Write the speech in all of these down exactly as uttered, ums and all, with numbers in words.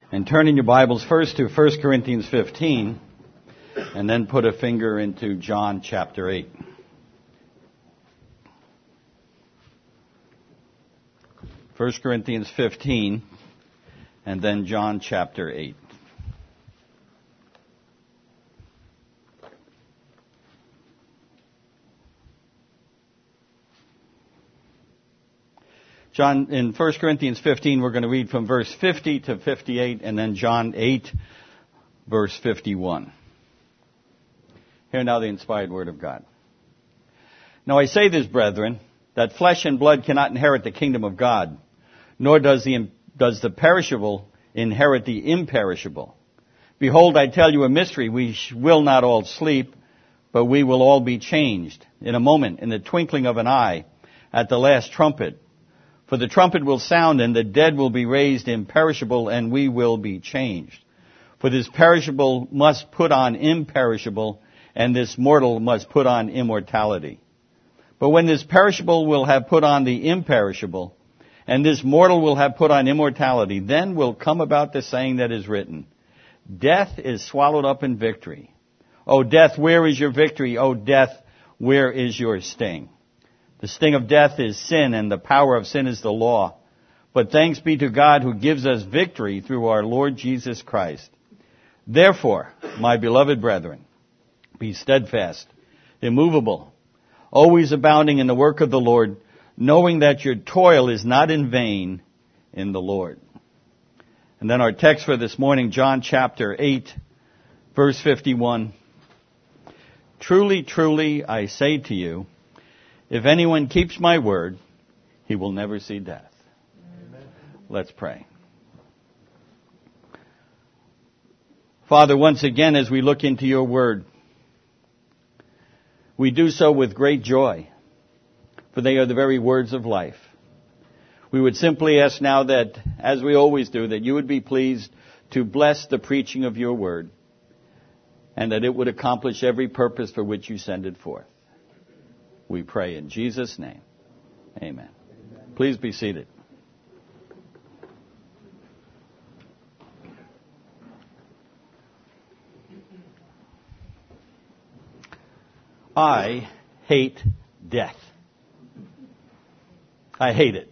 And turn in your Bibles first to First Corinthians fifteen, and then put a finger into John chapter eight. First Corinthians fifteen, and then John chapter eight. John, in First Corinthians fifteen, we're going to read from verse fifty to fifty-eight, and then John eight, verse fifty-one. Hear now the inspired word of God. Now I say this, brethren, that flesh and blood cannot inherit the kingdom of God, nor does the, does the perishable inherit the imperishable. Behold, I tell you a mystery. We will not all sleep, but we will all be changed in a moment, in the twinkling of an eye, at the last trumpet. For the trumpet will sound, and the dead will be raised imperishable, and we will be changed. For this perishable must put on imperishable, and this mortal must put on immortality. But when this perishable will have put on the imperishable, and this mortal will have put on immortality, then will come about the saying that is written, Death is swallowed up in victory. O death, where is your victory? O death, where is your sting? The sting of death is sin, and the power of sin is the law. But thanks be to God who gives us victory through our Lord Jesus Christ. Therefore, my beloved brethren, be steadfast, immovable, always abounding in the work of the Lord, knowing that your toil is not in vain in the Lord. And then our text for this morning, John chapter eight, verse fifty-one. Truly, truly, I say to you, if anyone keeps my word, he will never see death. Amen. Let's pray. Father, once again, as we look into your word, we do so with great joy, for they are the very words of life. We would simply ask now that, as we always do, that you would be pleased to bless the preaching of your word, and that it would accomplish every purpose for which you send it forth. We pray in Jesus' name. Amen. Amen. Please be seated. I hate death. I hate it.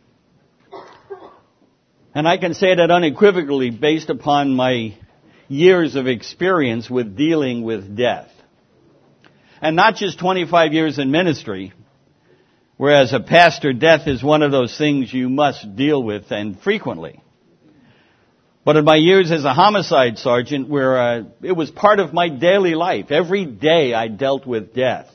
And I can say that unequivocally based upon my years of experience with dealing with death. And not just twenty-five years in ministry, whereas a pastor, death is one of those things you must deal with, and frequently. But in my years as a homicide sergeant, where uh, it was part of my daily life. Every day I dealt with death.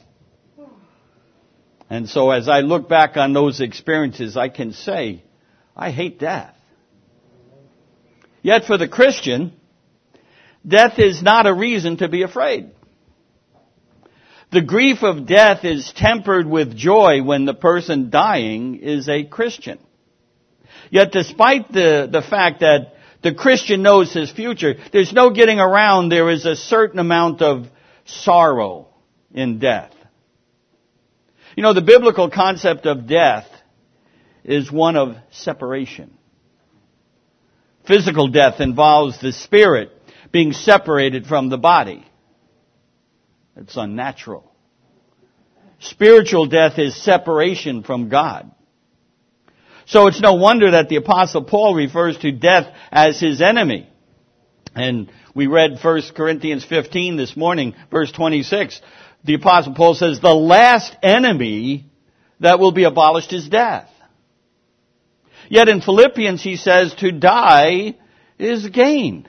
And so as I look back on those experiences, I can say, I hate death. Yet for the Christian, death is not a reason to be afraid. The grief of death is tempered with joy when the person dying is a Christian. Yet despite the, the fact that the Christian knows his future, there's no getting around there is a certain amount of sorrow in death. You know, the biblical concept of death is one of separation. Physical death involves the spirit being separated from the body. It's unnatural. Spiritual death is separation from God. So it's no wonder that the Apostle Paul refers to death as his enemy. And we read First Corinthians fifteen this morning, verse twenty-six. The Apostle Paul says, the last enemy that will be abolished is death. Yet in Philippians he says, to die is gain.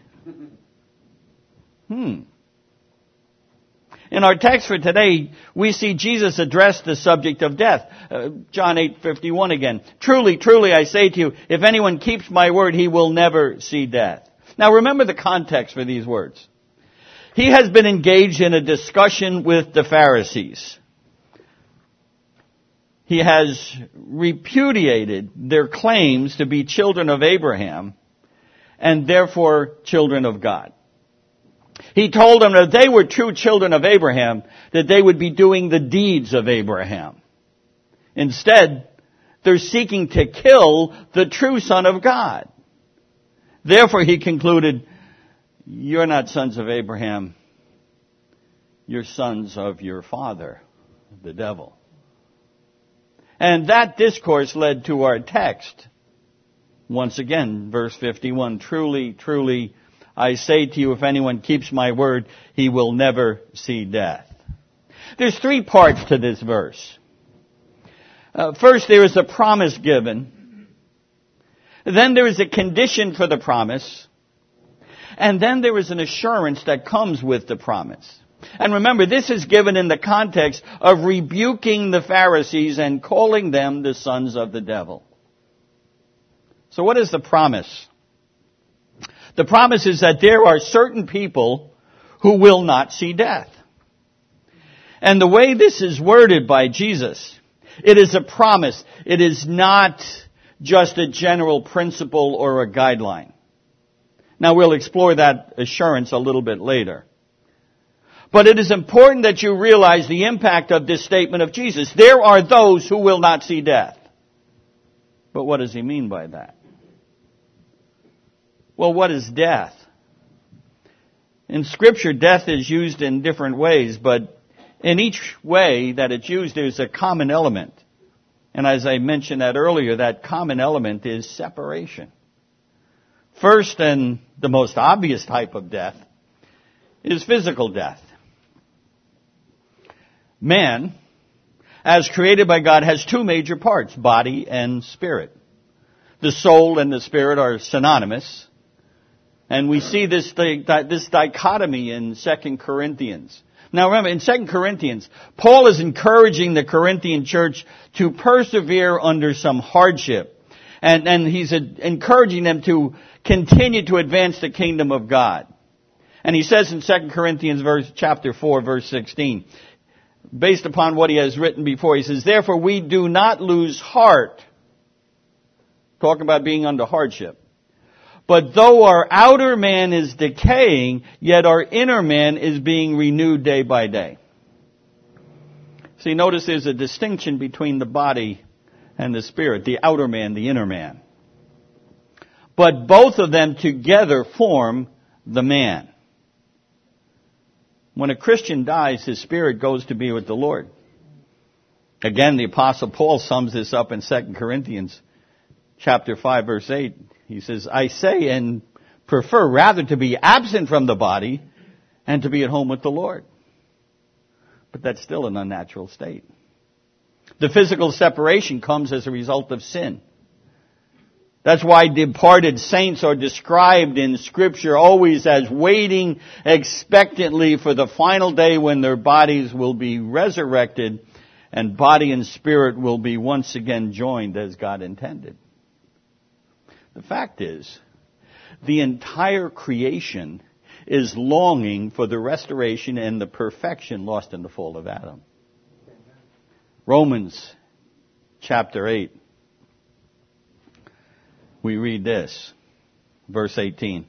Hmm. In our text for today, we see Jesus address the subject of death. Uh, John eight fifty-one again. Truly, truly, I say to you, if anyone keeps my word, he will never see death. Now remember the context for these words. He has been engaged in a discussion with the Pharisees. He has repudiated their claims to be children of Abraham and therefore children of God. He told them that they were true children of Abraham, that they would be doing the deeds of Abraham. Instead, they're seeking to kill the true Son of God. Therefore, he concluded, you're not sons of Abraham. You're sons of your father, the devil. And that discourse led to our text. Once again, verse fifty-one, truly, truly, I say to you, if anyone keeps my word, he will never see death. There's three parts to this verse. Uh, first, there is a promise given. Then there is a condition for the promise. And then there is an assurance that comes with the promise. And remember, this is given in the context of rebuking the Pharisees and calling them the sons of the devil. So what is the promise? The promise is that there are certain people who will not see death. And the way this is worded by Jesus, it is a promise. It is not just a general principle or a guideline. Now we'll explore that assurance a little bit later. But it is important that you realize the impact of this statement of Jesus. There are those who will not see death. But what does he mean by that? Well, what is death? In Scripture, death is used in different ways, but in each way that it's used, there's a common element. And as I mentioned that earlier, that common element is separation. First, and the most obvious type of death, is physical death. Man, as created by God, has two major parts, body and spirit. The soul and the spirit are synonymous. And we see this, this dichotomy in Second Corinthians. Now remember, in Second Corinthians, Paul is encouraging the Corinthian church to persevere under some hardship. And, and he's encouraging them to continue to advance the kingdom of God. And he says in Second Corinthians verse, chapter four, verse sixteen, based upon what he has written before, he says, therefore we do not lose heart. Talking about being under hardship. But though our outer man is decaying, yet our inner man is being renewed day by day. See, notice there's a distinction between the body and the spirit, the outer man, the inner man. But both of them together form the man. When a Christian dies, his spirit goes to be with the Lord. Again, the Apostle Paul sums this up in Second Corinthians chapter five, verse eight. He says, I say and prefer rather to be absent from the body and to be at home with the Lord. But that's still an unnatural state. The physical separation comes as a result of sin. That's why departed saints are described in Scripture always as waiting expectantly for the final day when their bodies will be resurrected and body and spirit will be once again joined as God intended. The fact is, the entire creation is longing for the restoration and the perfection lost in the fall of Adam. Romans chapter eight. We read this, verse eighteen.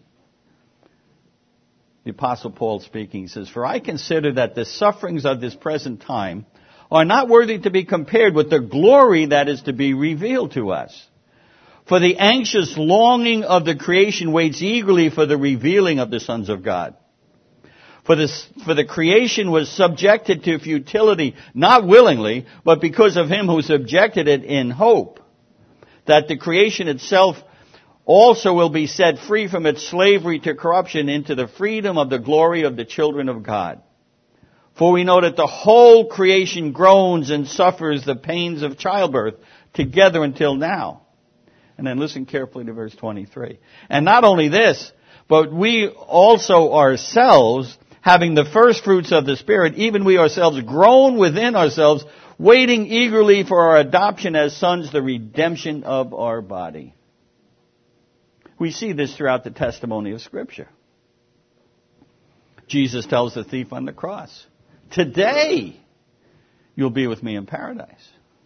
The Apostle Paul speaking says, for I consider that the sufferings of this present time are not worthy to be compared with the glory that is to be revealed to us. For the anxious longing of the creation waits eagerly for the revealing of the sons of God. For this, for the creation was subjected to futility, not willingly, but because of him who subjected it in hope, that the creation itself also will be set free from its slavery to corruption into the freedom of the glory of the children of God. For we know that the whole creation groans and suffers the pains of childbirth together until now. And then listen carefully to verse twenty-three. And not only this, but we also ourselves, having the first fruits of the Spirit, even we ourselves groan within ourselves, waiting eagerly for our adoption as sons, the redemption of our body. We see this throughout the testimony of Scripture. Jesus tells the thief on the cross, today you'll be with me in paradise.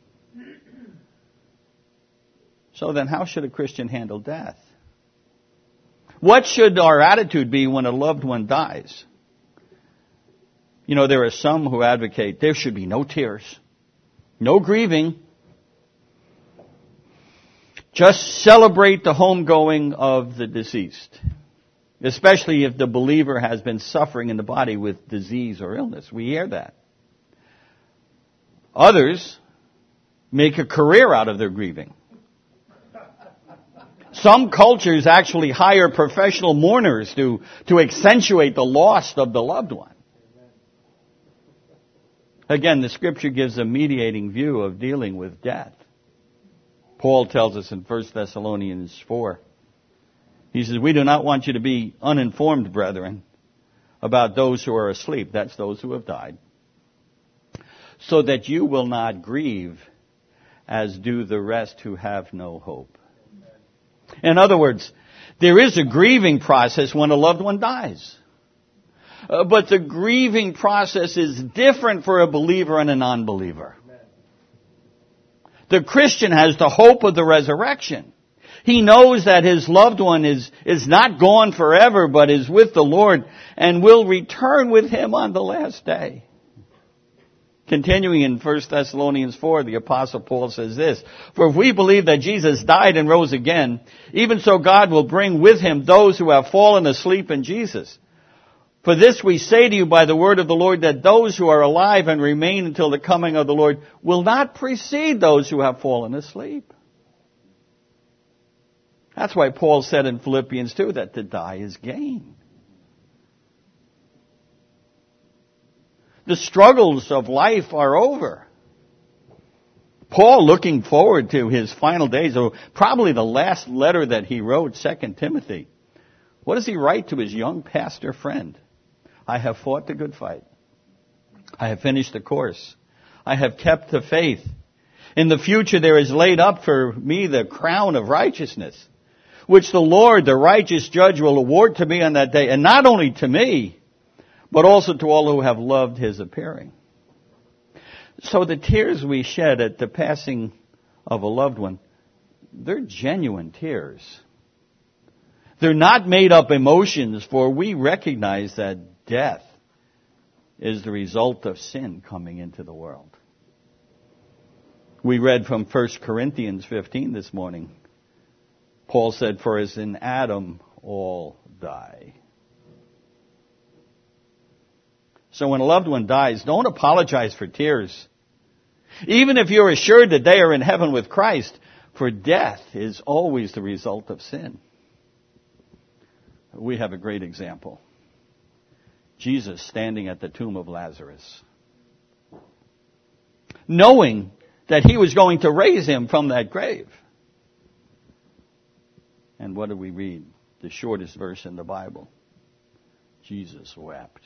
So then how should a Christian handle death? What should our attitude be when a loved one dies? You know, there are some who advocate there should be no tears, no grieving. just celebrate the homegoing of the deceased, especially if the believer has been suffering in the body with disease or illness. We hear that. Others make a career out of their grieving. Some cultures actually hire professional mourners to, to accentuate the loss of the loved one. Again, the Scripture gives a mediating view of dealing with death. Paul tells us in First Thessalonians four, he says, we do not want you to be uninformed, brethren, about those who are asleep, that's those who have died, so that you will not grieve as do the rest who have no hope. In other words, there is a grieving process when a loved one dies. Uh, but the grieving process is different for a believer and a non-believer. The Christian has the hope of the resurrection. He knows that his loved one is, is not gone forever, but is with the Lord and will return with Him on the last day. Continuing in First Thessalonians four, the Apostle Paul says this, for if we believe that Jesus died and rose again, even so God will bring with Him those who have fallen asleep in Jesus. For this we say to you by the word of the Lord, that those who are alive and remain until the coming of the Lord will not precede those who have fallen asleep. That's why Paul said in Philippians two that to die is gain. The struggles of life are over. Paul, looking forward to his final days, or probably the last letter that he wrote, Second Timothy. What does he write to his young pastor friend? I have fought the good fight. I have finished the course. I have kept the faith. In the future there is laid up for me the crown of righteousness, which the Lord, the righteous judge, will award to me on that day. And not only to me, but also to all who have loved His appearing. So the tears we shed at the passing of a loved one, they're genuine tears. They're not made up emotions, for we recognize that death is the result of sin coming into the world. We read from First Corinthians fifteen this morning. Paul said, for as in Adam all die. So when a loved one dies, don't apologize for tears. Even if you're assured that they are in heaven with Christ, for death is always the result of sin. We have a great example. Jesus standing at the tomb of Lazarus, knowing that He was going to raise him from that grave. And what do we read? The shortest verse in the Bible. Jesus wept.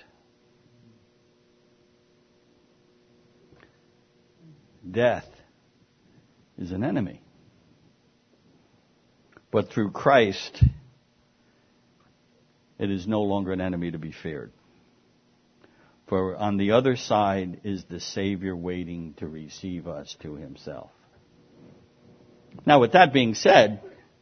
Death is an enemy. But through Christ, it is no longer an enemy to be feared. For on the other side is the Savior waiting to receive us to Himself. Now, with that being said,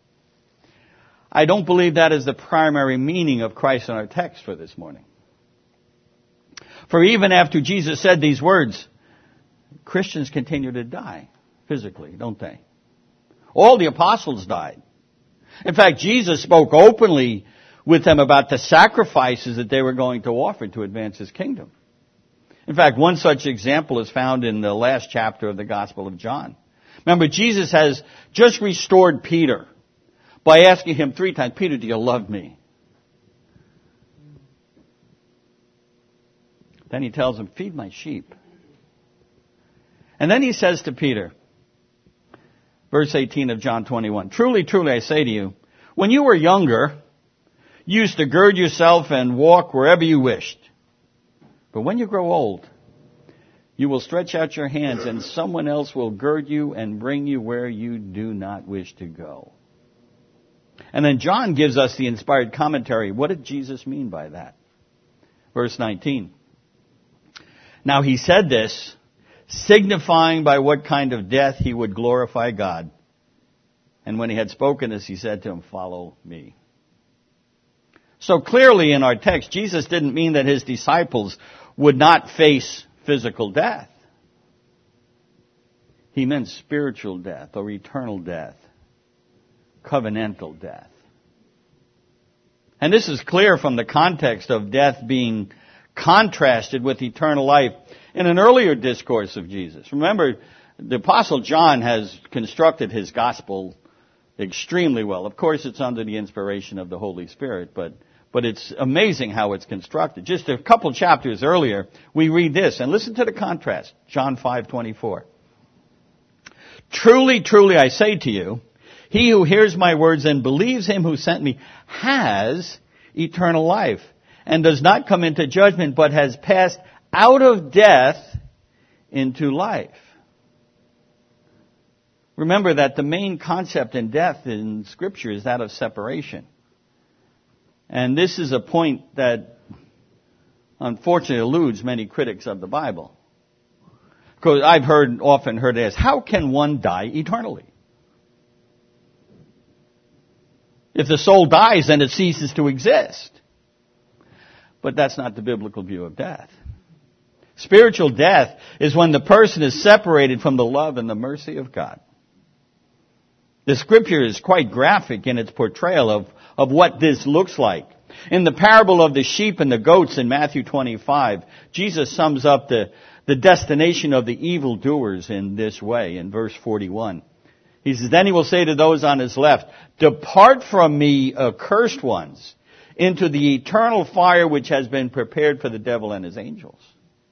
I don't believe that is the primary meaning of Christ in our text for this morning. For even after Jesus said these words, Christians continue to die physically, don't they? All the apostles died. In fact, Jesus spoke openly with them about the sacrifices that they were going to offer to advance His kingdom. In fact, one such example is found in the last chapter of the Gospel of John. Remember, Jesus has just restored Peter by asking him three times, Peter, do you love me? Then He tells him, feed my sheep. And then He says to Peter, verse eighteen of John twenty-one, truly, truly, I say to you, when you were younger, you used to gird yourself and walk wherever you wished. But when you grow old, you will stretch out your hands and someone else will gird you and bring you where you do not wish to go. And then John gives us the inspired commentary. What did Jesus mean by that? Verse nineteen. Now He said this, signifying by what kind of death He would glorify God. And when He had spoken this, He said to him, follow me. So clearly in our text, Jesus didn't mean that His disciples would not face physical death. He meant spiritual death or eternal death. covenantal death. And this is clear from the context of death being contrasted with eternal life in an earlier discourse of Jesus. Remember, the Apostle John has constructed his gospel extremely well. Of course, it's under the inspiration of the Holy Spirit, but but it's amazing how it's constructed. Just a couple chapters earlier, we read this, and listen to the contrast. John five twenty-four. Truly, truly, I say to you, he who hears my words and believes him who sent me has eternal life, and does not come into judgment, but has passed out of death into life. Remember that the main concept in death in Scripture is that of separation. And this is a point that unfortunately eludes many critics of the Bible. Because I've heard, often heard asked, how can one die eternally? If the soul dies, then it ceases to exist. But that's not the biblical view of death. Spiritual death is when the person is separated from the love and the mercy of God. The Scripture is quite graphic in its portrayal of, of what this looks like. In the parable of the sheep and the goats in Matthew twenty-five, Jesus sums up the, the destination of the evildoers in this way in verse forty-one. He says, then he will say to those on his left, depart from me, accursed ones, into the eternal fire which has been prepared for the devil and his angels.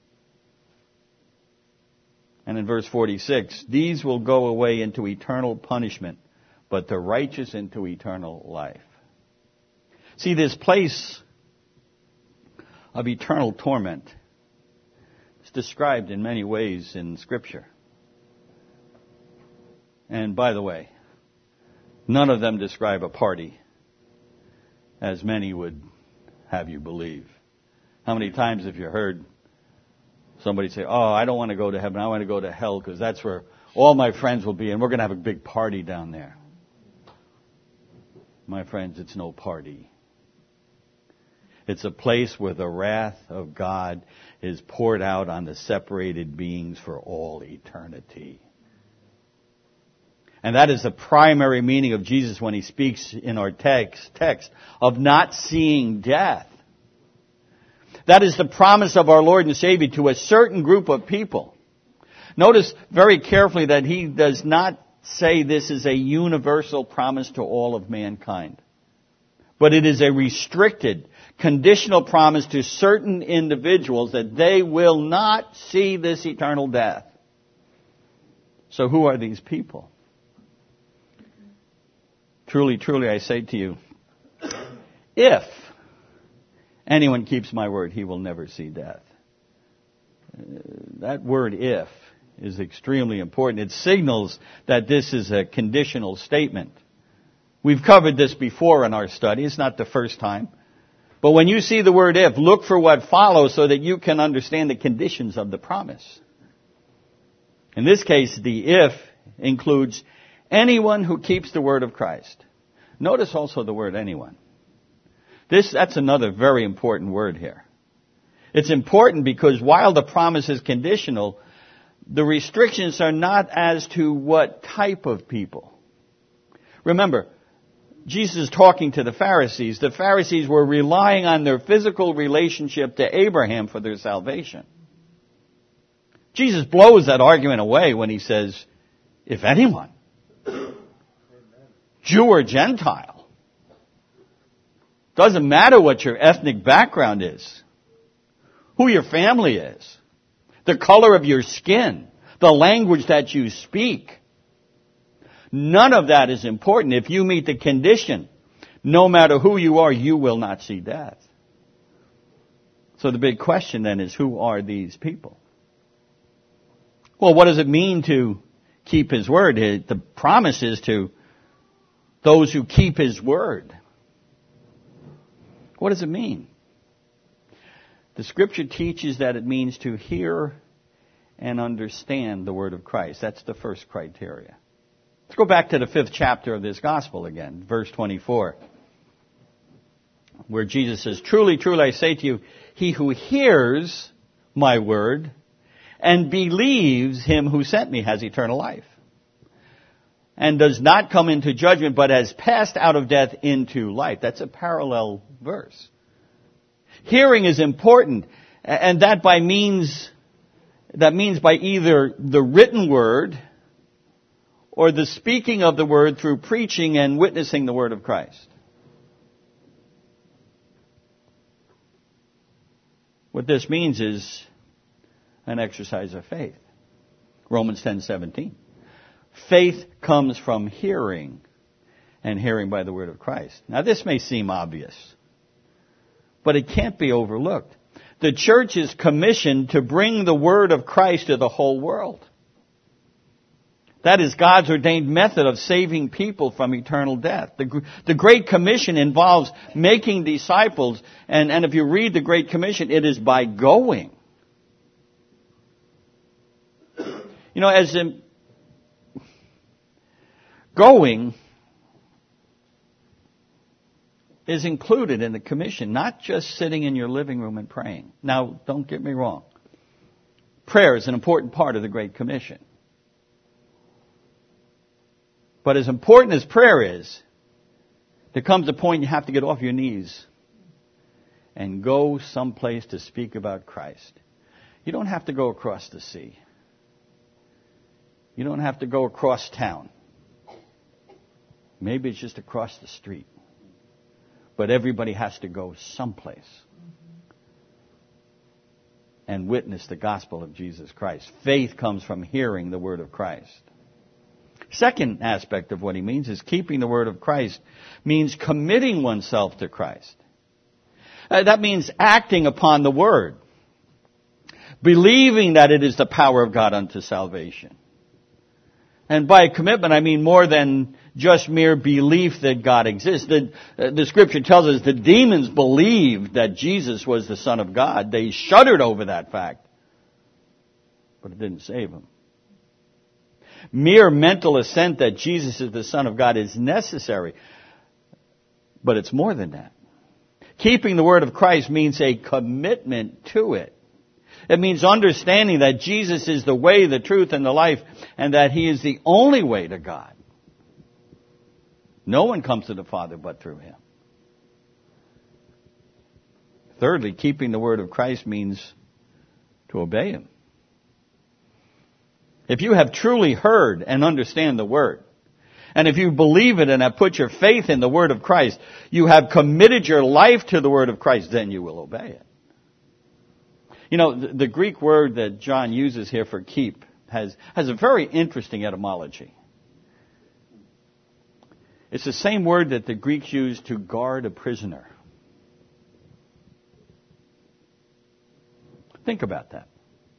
And in verse forty-six, these will go away into eternal punishment, but the righteous into eternal life. See, this place of eternal torment is described in many ways in Scripture. And by the way, none of them describe a party, as many would have you believe. How many times have you heard somebody say, oh, I don't want to go to heaven, I want to go to hell because that's where all my friends will be and we're going to have a big party down there. My friends, it's no party. It's a place where the wrath of God is poured out on the separated beings for all eternity. And that is the primary meaning of Jesus when he speaks in our text, text of not seeing death. That is the promise of our Lord and Savior to a certain group of people. Notice very carefully that he does not say this is a universal promise to all of mankind. But it is a restricted, conditional promise to certain individuals that they will not see this eternal death. So who are these people? Truly, truly, I say to you, if anyone keeps my word, he will never see death. Uh, that word if is extremely important. It signals that this is a conditional statement. We've covered this before in our study. It's not the first time. But when you see the word if, look for what follows so that you can understand the conditions of the promise. In this case, the if includes anyone who keeps the word of Christ. Notice also the word anyone. This, that's another very important word here. It's important because while the promise is conditional, the restrictions are not as to what type of people. Remember, Jesus is talking to the Pharisees. The Pharisees were relying on their physical relationship to Abraham for their salvation. Jesus blows that argument away when he says, if anyone, Jew or Gentile, doesn't matter what your ethnic background is, who your family is, the color of your skin, the language that you speak. None of that is important. If you meet the condition, no matter who you are, you will not see death. So the big question then is, who are these people? Well, what does it mean to keep His word? The promise is to those who keep His word. What does it mean? The Scripture teaches that it means to hear and understand the word of Christ. That's the first criteria. Let's go back to the fifth chapter of this gospel again, verse twenty-four, where Jesus says, truly, truly, I say to you, he who hears my word and believes him who sent me has eternal life. and does not come into judgment, but has passed out of death into life. That's a parallel verse. Hearing is important, and that by means, that means by either the written word or the speaking of the word through preaching and witnessing the word of Christ. What this means is an exercise of faith. Romans ten seventeen. Faith comes from hearing, and hearing by the word of Christ. Now this may seem obvious, but it can't be overlooked. The church is commissioned to bring the word of Christ to the whole world. That is God's ordained method of saving people from eternal death. The, the Great Commission involves making disciples, and, and if you read the Great Commission, it is by going. You know, as in going is included in the commission, not just sitting in your living room and praying. Now, don't get me wrong. Prayer is an important part of the Great Commission. But as important as prayer is, there comes a point you have to get off your knees and go someplace to speak about Christ. You don't have to go across the sea. You don't have to go across town. Maybe it's just across the street. But everybody has to go someplace and witness the gospel of Jesus Christ. Faith comes from hearing the word of Christ. Second aspect of what he means is keeping the word of Christ means committing oneself to Christ. Uh, that means acting upon the word. Believing that it is the power of God unto salvation. And by commitment, I mean more than just mere belief that God exists. The, uh, the scripture tells us the demons believed that Jesus was the Son of God. They shuddered over that fact. But it didn't save them. Mere mental assent that Jesus is the Son of God is necessary. But it's more than that. Keeping the word of Christ means a commitment to it. It means understanding that Jesus is the way, the truth, and the life, and that he is the only way to God. No one comes to the Father but through him. Thirdly, keeping the word of Christ means to obey him. If you have truly heard and understand the word, and if you believe it and have put your faith in the word of Christ, you have committed your life to the word of Christ, then you will obey it. You know, the, the Greek word that John uses here for keep has, has a very interesting etymology. It's the same word that the Greeks used to guard a prisoner. Think about that.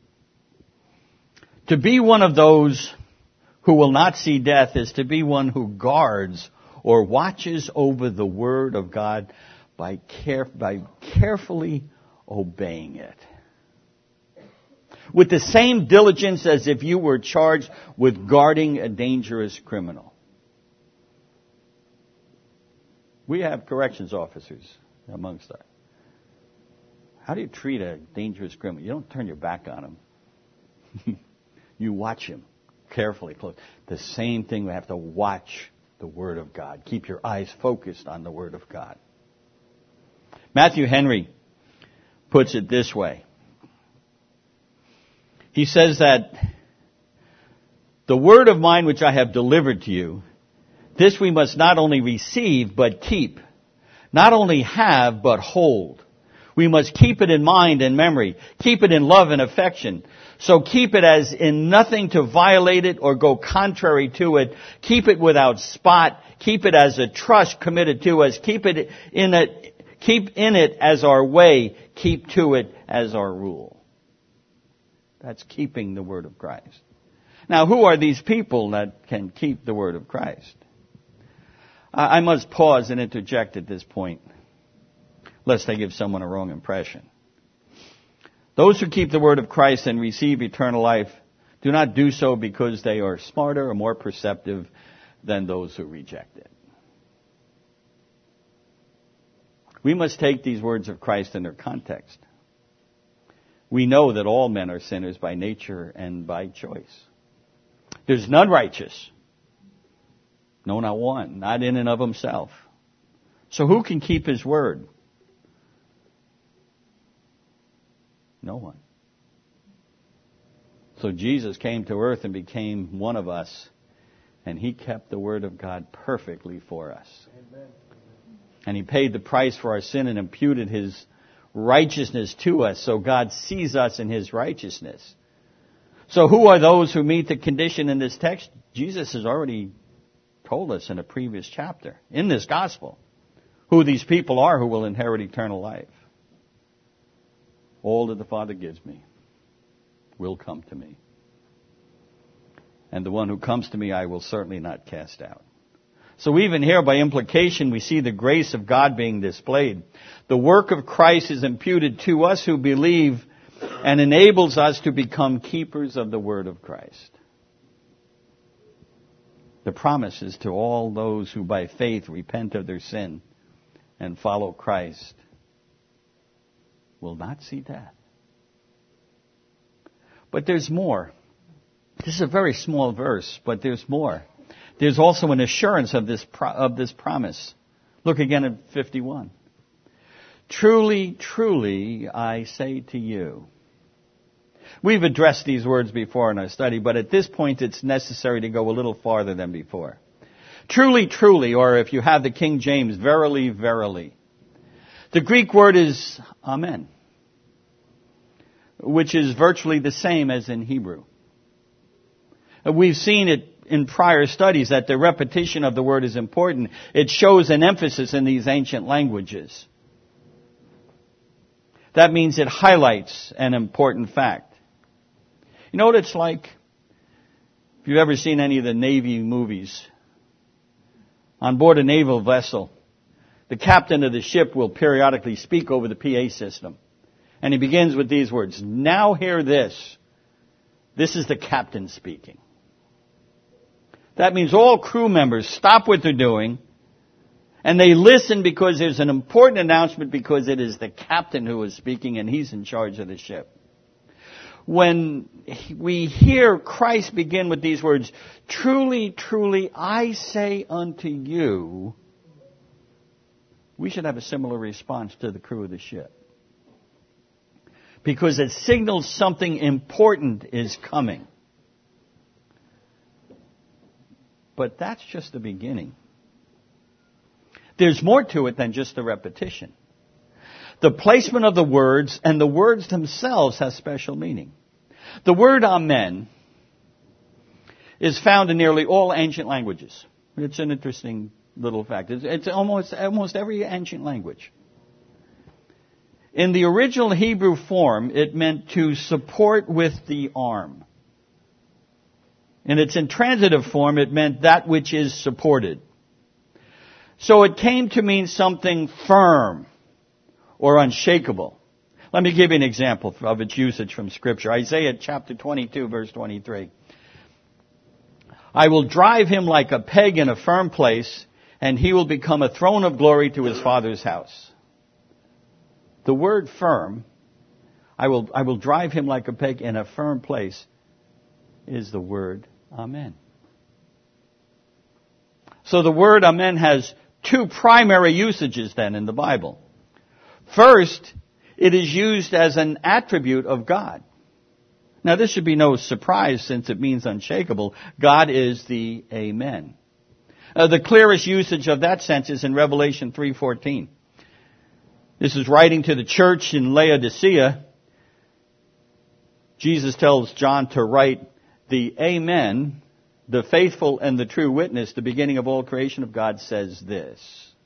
To be one of those who will not see death is to be one who guards or watches over the word of God by, care, by carefully obeying it. With the same diligence as if you were charged with guarding a dangerous criminal. We have corrections officers amongst us. How do you treat a dangerous criminal? You don't turn your back on him. You watch him carefully, close. The same thing, we have to watch the Word of God. Keep your eyes focused on the Word of God. Matthew Henry puts it this way. He says that the word of mine which I have delivered to you, this we must not only receive, but keep. Not only have, but hold. We must keep it in mind and memory. Keep it in love and affection. So keep it as in nothing to violate it or go contrary to it. Keep it without spot. Keep it as a trust committed to us. Keep it in it, keep in it as our way. Keep to it as our rule. That's keeping the word of Christ. Now, who are these people that can keep the word of Christ? I must pause and interject at this point, lest I give someone a wrong impression. Those who keep the word of Christ and receive eternal life do not do so because they are smarter or more perceptive than those who reject it. We must take these words of Christ in their context. We know that all men are sinners by nature and by choice. There's none righteous. No, not one. Not in and of himself. So who can keep his word? No one. So Jesus came to earth and became one of us, and he kept the word of God perfectly for us. Amen. And he paid the price for our sin and imputed his righteousness to us, so God sees us in his righteousness. So who are those who meet the condition in this text? Jesus has already told us in a previous chapter, in this gospel, who these people are who will inherit eternal life. All that the Father gives me will come to me. And the one who comes to me I will certainly not cast out. So even here, by implication, we see the grace of God being displayed. The work of Christ is imputed to us who believe and enables us to become keepers of the word of Christ. The promise is to all those who by faith repent of their sin and follow Christ will not see death. But there's more. This is a very small verse, but there's more. There's also an assurance of this pro- of this promise. Look again at fifty-one. Truly, truly, I say to you. We've addressed these words before in our study, but at this point it's necessary to go a little farther than before. Truly, truly, or if you have the King James, verily, verily. The Greek word is amen, which is virtually the same as in Hebrew. We've seen it in prior studies that the repetition of the word is important. It shows an emphasis in these ancient languages. That means it highlights an important fact. You know what it's like? If you've ever seen any of the Navy movies, on board a naval vessel, the captain of the ship will periodically speak over the P A system. And he begins with these words, "Now hear this. This is the captain speaking." That means all crew members stop what they're doing and they listen because there's an important announcement because it is the captain who is speaking and he's in charge of the ship. When we hear Christ begin with these words, "Truly, truly, I say unto you," we should have a similar response to the crew of the ship. Because it signals something important is coming. But that's just the beginning. There's more to it than just the repetition. The placement of the words and the words themselves has special meaning. The word amen is found in nearly all ancient languages. It's an interesting little fact. It's, it's almost, almost every ancient language. In the original Hebrew form, it meant to support with the arm. In its intransitive form, it meant that which is supported. So it came to mean something firm or unshakable. Let me give you an example of its usage from Scripture. Isaiah chapter twenty-two, verse twenty-three. "I will drive him like a peg in a firm place, and he will become a throne of glory to his father's house." The word firm, I will, I will drive him like a peg in a firm place, is the word amen. So the word amen has two primary usages then in the Bible. First, it is used as an attribute of God. Now this should be no surprise since it means unshakable. God is the Amen. Uh, the clearest usage of that sense is in Revelation three fourteen. This is writing to the church in Laodicea. Jesus tells John to write the Amen, the faithful and the true witness, the beginning of all creation of God, says this.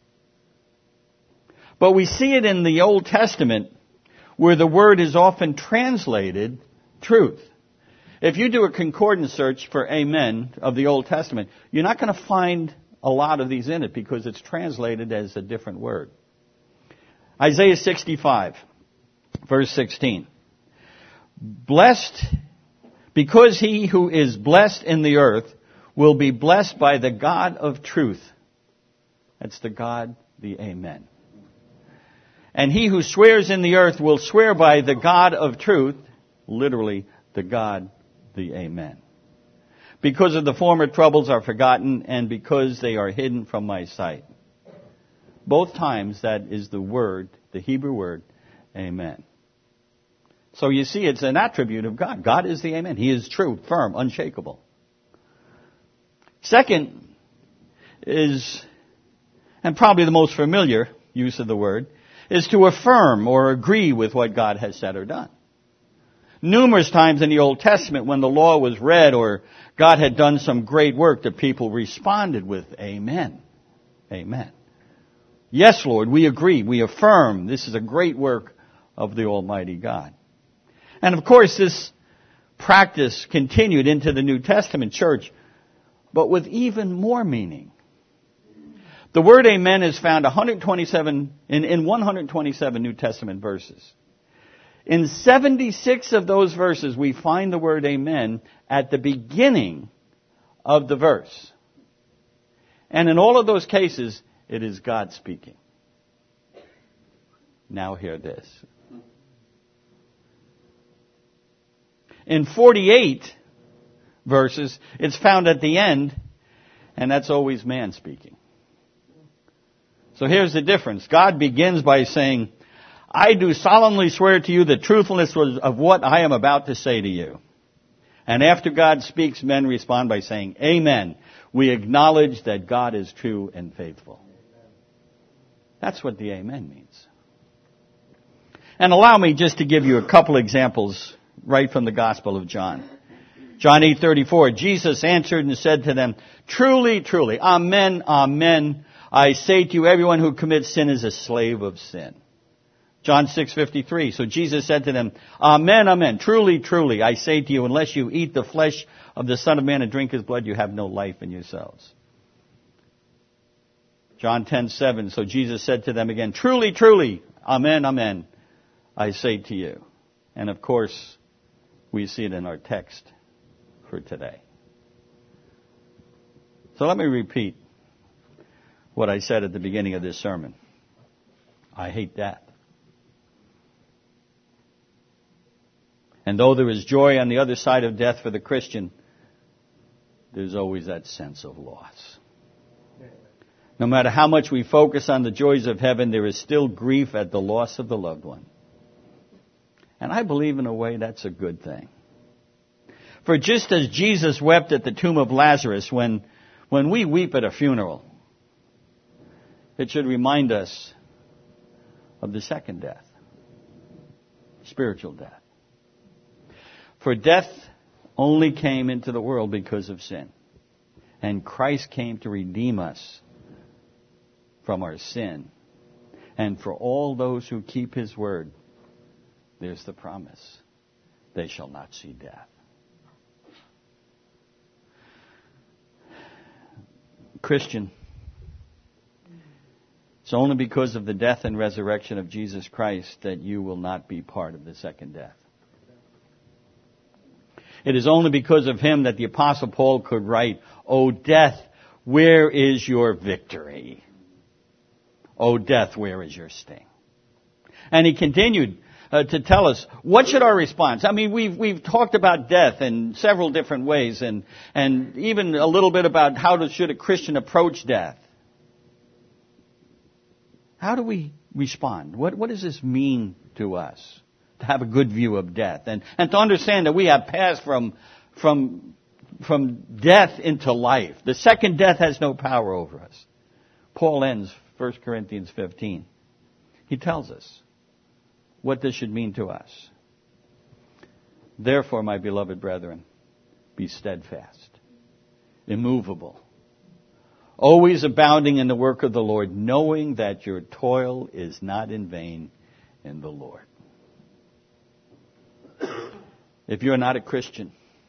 But we see it in the Old Testament where the word is often translated truth. If you do a concordance search for amen of the Old Testament, you're not going to find a lot of these in it because it's translated as a different word. Isaiah sixty-five, verse sixteen. Blessed, because he who is blessed in the earth will be blessed by the God of truth. That's the God, the Amen. And he who swears in the earth will swear by the God of truth, literally the God, the Amen. because of the former troubles are forgotten, and because they are hidden from my sight. Both times that is the word, the Hebrew word, amen. So you see, it's an attribute of God. God is the amen. He is true, firm, unshakable. Second is, and probably the most familiar use of the word, is to affirm or agree with what God has said or done. Numerous times in the Old Testament when the law was read or God had done some great work, the people responded with amen. Amen. Yes, Lord, we agree. We affirm this is a great work of the Almighty God. And of course, this practice continued into the New Testament church, but with even more meaning. The word amen is found one hundred twenty-seven in, in one hundred twenty-seven New Testament verses. In seventy-six of those verses, we find the word amen at the beginning of the verse. And in all of those cases, it is God speaking. Now hear this. In forty-eight verses, it's found at the end, and that's always man speaking. So here's the difference. God begins by saying, I do solemnly swear to you the truthfulness of what I am about to say to you. And after God speaks, men respond by saying, amen. We acknowledge that God is true and faithful. That's what the amen means. And allow me just to give you a couple examples right from the Gospel of John. John eight thirty-four, Jesus answered and said to them, truly, truly, amen, amen, I say to you, everyone who commits sin is a slave of sin. John six fifty-three, so Jesus said to them, amen, amen, truly, truly, I say to you, unless you eat the flesh of the Son of Man and drink his blood, you have no life in yourselves. John ten seven, so Jesus said to them again, truly, truly, amen, amen, I say to you. And of course, we see it in our text for today. So let me repeat what I said at the beginning of this sermon. I hate death. And though there is joy on the other side of death for the Christian, there's always that sense of loss. No matter how much we focus on the joys of heaven, there is still grief at the loss of the loved one. And I believe in a way that's a good thing. For just as Jesus wept at the tomb of Lazarus, when, when we weep at a funeral, it should remind us of the second death, spiritual death. For death only came into the world because of sin. And Christ came to redeem us from our sin. And for all those who keep his word, there's the promise. They shall not see death. Christian, it's only because of the death and resurrection of Jesus Christ that you will not be part of the second death. It is only because of him that the Apostle Paul could write, O death, where is your victory? O death, where is your sting? And he continued uh, to tell us, what should our response? I mean, we've we've talked about death in several different ways, and and even a little bit about how to, should a Christian approach death. How do we respond? What what does this mean to us? To have a good view of death, and, and to understand that we have passed from from from death into life. The second death has no power over us. Paul ends First Corinthians fifteen. He tells us what this should mean to us. Therefore, my beloved brethren, be steadfast, immovable, always abounding in the work of the Lord, knowing that your toil is not in vain in the Lord. If you're not a Christian,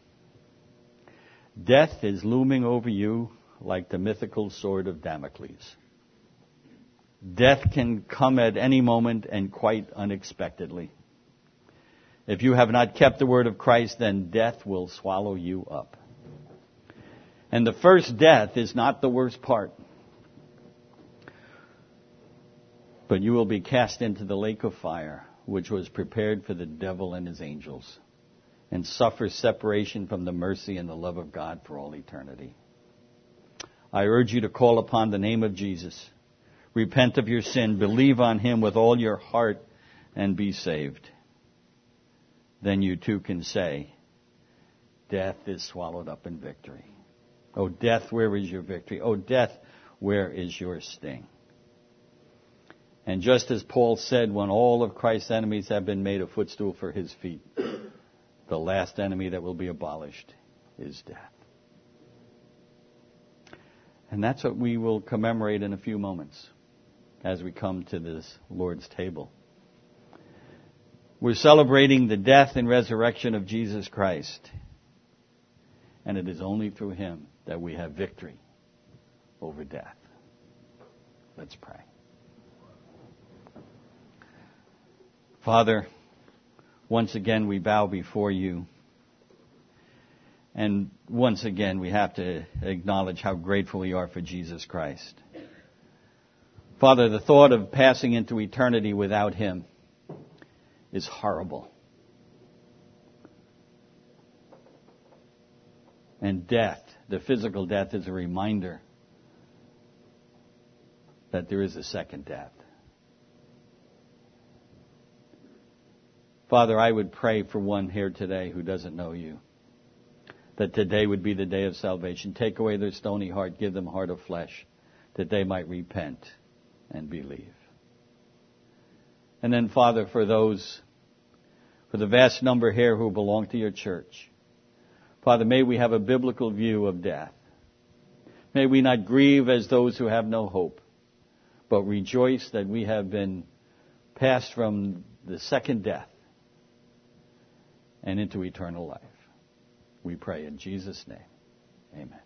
death is looming over you like the mythical sword of Damocles. Death can come at any moment and quite unexpectedly. If you have not kept the word of Christ, then death will swallow you up. And the first death is not the worst part. But you will be cast into the lake of fire, which was prepared for the devil and his angels. and suffer separation from the mercy and the love of God for all eternity. I urge you to call upon the name of Jesus. Repent of your sin, believe on him with all your heart, and be saved. Then you too can say, death is swallowed up in victory. Oh, death, where is your victory? Oh, death, where is your sting? And just as Paul said, when all of Christ's enemies have been made a footstool for his feet, the last enemy that will be abolished is death. And that's what we will commemorate in a few moments as we come to this Lord's table. We're celebrating the death and resurrection of Jesus Christ. And it is only through him that we have victory over death. Let's pray. Father, once again we bow before you. And once again we have to acknowledge how grateful we are for Jesus Christ. Father, the thought of passing into eternity without him is horrible. And death, the physical death, is a reminder that there is a second death. Father, I would pray for one here today who doesn't know you, that today would be the day of salvation. Take away their stony heart, give them a heart of flesh, that they might repent and believe. And then, Father, for those, for the vast number here who belong to your church, Father, may we have a biblical view of death. May we not grieve as those who have no hope, but rejoice that we have been passed from the second death and into eternal life. We pray in Jesus' name. Amen.